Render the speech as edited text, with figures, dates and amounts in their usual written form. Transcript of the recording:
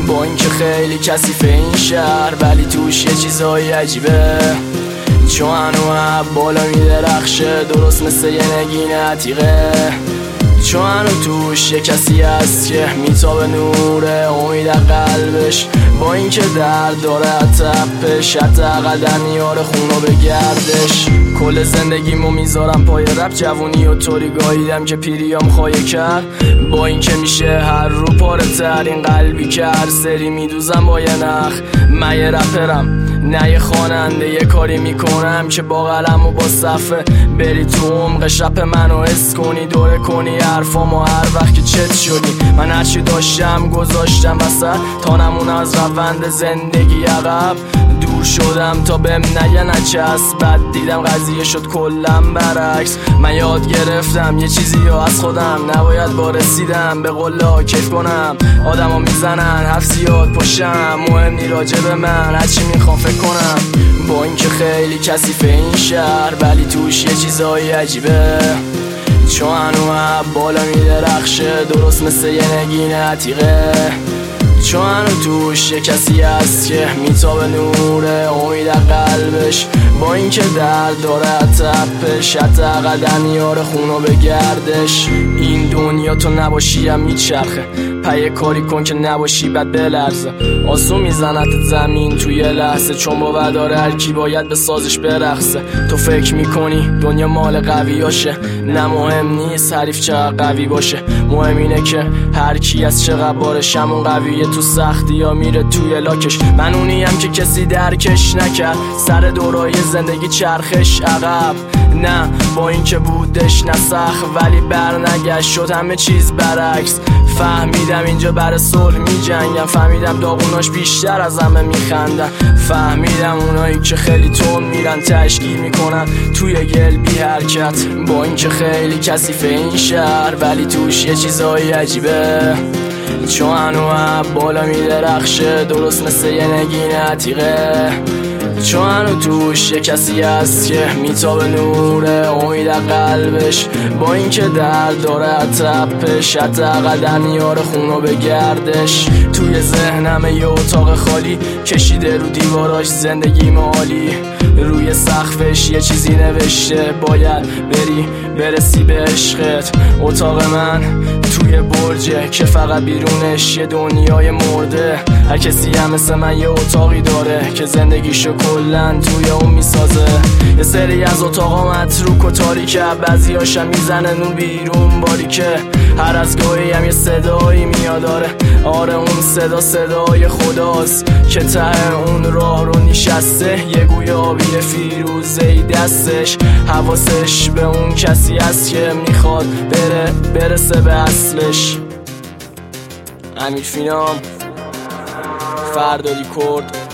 با اینکه خیلی کثیفه این شهر، ولی توش یه چیزای عجیبه. چون هنو بالا میدرخشه درست مثل یه نگین عتیقه. چون هنو توش یه کسی هست که میتابه نوره امید قلبش. با اینکه درد داره تپش، حداقل در میاره خونو به گردش. کل زندگیمو میذارم پای رپ، جوونی و طوری گاهیدم که پیریام خواهی کرد. با اینکه میشه هر رو پاره تر، این قلبی که هر سری میدوزم با یه نخ. من یه رپرم نه یه خواننده، یه کاری میکنم که با قلم و با صفحه بری تو عمق شب منو حس کنی، دوره کنی حرفامو هر وقت که چت شدی. من هرچی داشتم گذاشتم وسط تا نمون از روند زندگی عقب. دور شدم تا بهم نگه نچسب، بعد دیدم قضیه شد کلم برعکس. من یاد گرفتم یه چیزی رو از خودم، نباید با رسیدم به قله کیف کنم. آدما میزنن حرف زیاد پشتم، مهم نی راجع به من هرچی میخوام فکر کنم. با اینکه خیلی کثیفه این شهر، ولی توش یه چیزای عجیبه. چون هنو بالا میدرخشه درست مثل یه نگین عتیقه. چون هنو توش یه کسی هست که میتابه نوره امید قلبش. با اینکه درد داره تپش، حداقل در میاره خونو به گردش. این دنیا تو نباشی هم میچرخه، پای کاری کن که نباشی بد بلرزه. آسون میزنت زمین توی لحظه، چون باور داره هر کی باید به سازش برقصه. تو فکر میکنی دنیا مال قویاشه، نه مهم نیست حریف چقدر قوی باشه. مهم اینه که هر کی از چقدر بارش همون قویه، تو سختی یا میره توی لاکش. من اونیم که کسی درکش نکرد، سر دورای زندگی چرخش عقب. نه با اینکه بودش نسخ، ولی بر نگشت شد همه چیز برعکس. فهمیدم اینجا برای صلح می جنگم، فهمیدم داغوناش بیشتر از همه میخندن. فهمیدم اونایی که خیلی تون میرن تشکیل میکنن توی گل بی حرکت. با اینکه خیلی کثیفه این شهر، ولی توش یه چیزای عجیبه. چون هنو بالا میدرخشه درست مثل یه نگین عتیقه. چون هنو توش یه کسی هست که میتابه نوره امید قلبش. با اینکه درد داره تپش، حداقل در میاره خونو به گردش. توی ذهنم یه اتاق خالی، کشیده رو دیواراش زندگی عالی. روی سقفش یه چیزی نوشته، باید بری برسی به عشقت. اتاق من توی برجه که فقط بیرونش یه دنیای مرده. هر کسی هم مثل من یه اتاقی داره که زندگیشو کلن توی اون میسازه. یه سری از اتاقا متروک و تاریکه، بعضیاشم میزنه نور بیرون باریکه. هر از گاهی هم یه صدایی میاد، آره اون صدا صدای خداست که ته اون راه رو نشسته. یه گوی آبی فیروزه‌ای دستش، حواسش به اون کسی هست که میخواد برسه به اصلش. امیر فینام، فرداری کرد.